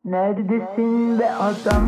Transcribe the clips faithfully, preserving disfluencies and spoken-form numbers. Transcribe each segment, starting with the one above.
Neredesin be adam?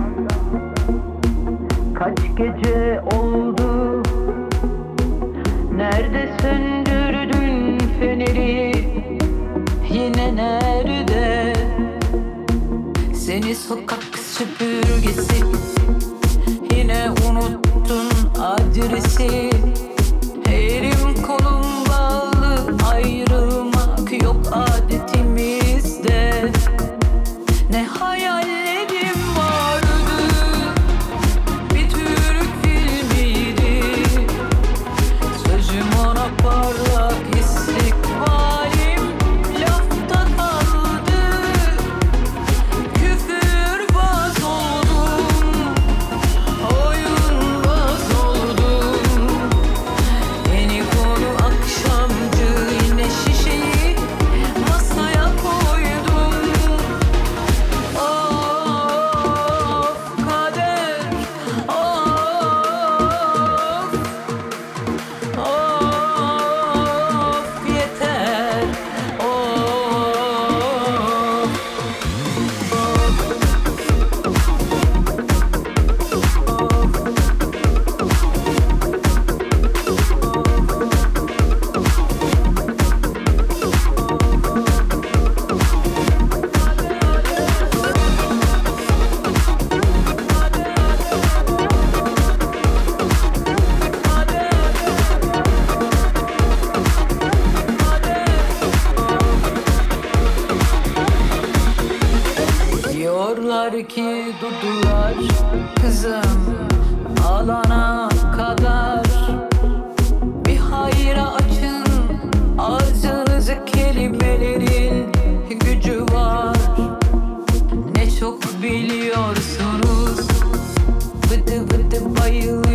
Kaç gece oldu? Nerede söndürdün feneri? Yine nerede? Seni sokak süpürgesi, yine unuttun adresi. Elim kolum bağlı, ayrılmak yok adetimizde. Ne hayallerim vardı, bir Türk filmiydi. Sözüm ona parlak istikbalim lafta kaldı. Küfürbaz oldum, oyunbaz oldum. Yeni konu akşamcı, yine şişeyi masaya koydum. Of kader, of, of yeter, of. Diyorlar ki dudular kızım alana kadar. Bir hayra açın ağzınızı, kelimelerin gücü var. Ne çok biliyorsunuz, vıdı vıdı bayılır.